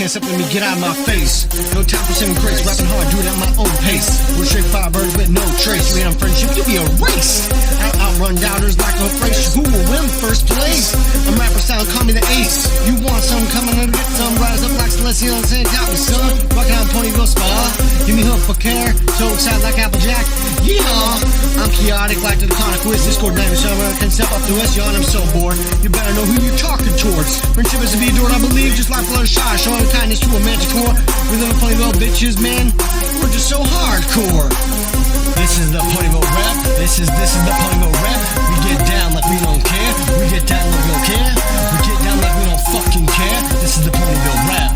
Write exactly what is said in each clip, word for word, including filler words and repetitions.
can't step with me, get out of my face. No time for saving grace, rapping hard, do it at my own pace. We're straight fire birds with no trace. You ain't on friendship, you'll be erased. Out, outrun doubters like no phrase. Who will win first place? I'm rapper style, call me the ace. You want some, come on and get some. Rise up like Celestial and saying, got me son. Rockin' on Ponyville Spa. Give me hook for care, so excited like Applejack. Yeehaw! I'm chaotic like the Conic Wiz. Discord name summer can step up to us, yawn, I'm so bored. You better know who you're talking towards. Friendship is to be adored, I believe, just like Fluttershy, showing kindness to a manticore. We live in Ponyville bitches, man. We're just so hardcore. This is the Ponyville rap. This is this is the Ponyville rap. We get down like we don't care. We get down like we don't care. We get down like we don't fucking care. This is the Ponyville rap.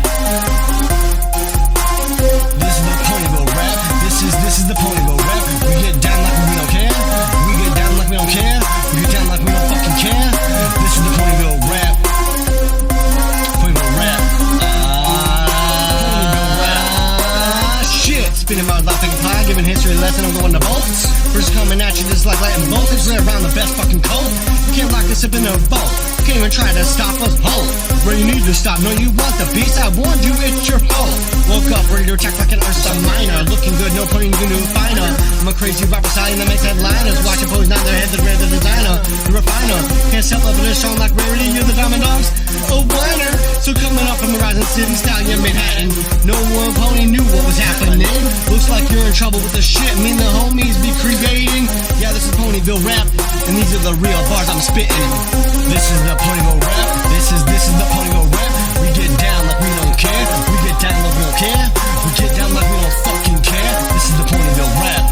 This is the Ponyville rap. This is this is the Ponyville rap. We get down like we don't care. We get down like we don't care. We get down like we don't fucking care. This is the Ponyville rap. Ponyville rap. Ponyville rap. Shit, spinning my life like a pie, giving history a lesson. I'm going to bolts. First coming at you just like lightning bolts. It's around the best fucking cold. You can't lock this up in a vault. You can't even try to stop us. Hold. Where you need to stop. No, you want the beast. I warned you, it's your fault. Woke up ready to attack like an Ursa Minor. Looking good, no putting you new finer. I'm a crazy rapper stallion that makes headliners. Watching pose, not their head, the red, the designer. The refiner. Can't sell up in a show like rarity. You're the diamond dogs. Oh, whiner. So coming up from the rising city, stallion Manhattan. No one pony knew what was happening. Looks like you're in trouble with the shit. Me and the homies be creating. Yeah, this is Ponyville rap. And these are the real bars I'm spitting. This is the Ponyville rap. This is this is the Ponyville rap. We get down like we don't care. We get down like we don't care. We get down like we don't fucking care. This is the Ponyville rap.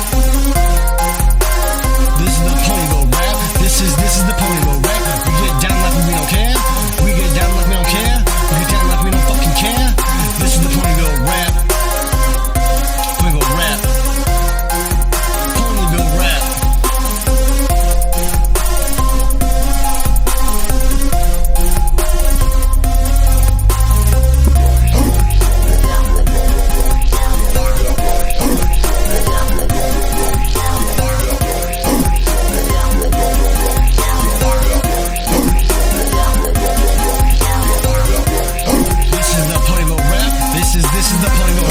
This is the Ponyville rap. This is this is the Ponyville rap. We get down like we don't care. We get down like we don't care. We get down like we don't fucking care. This is the Ponyville rap. Ponyville rap. Ponyville rap. This is the Ponyville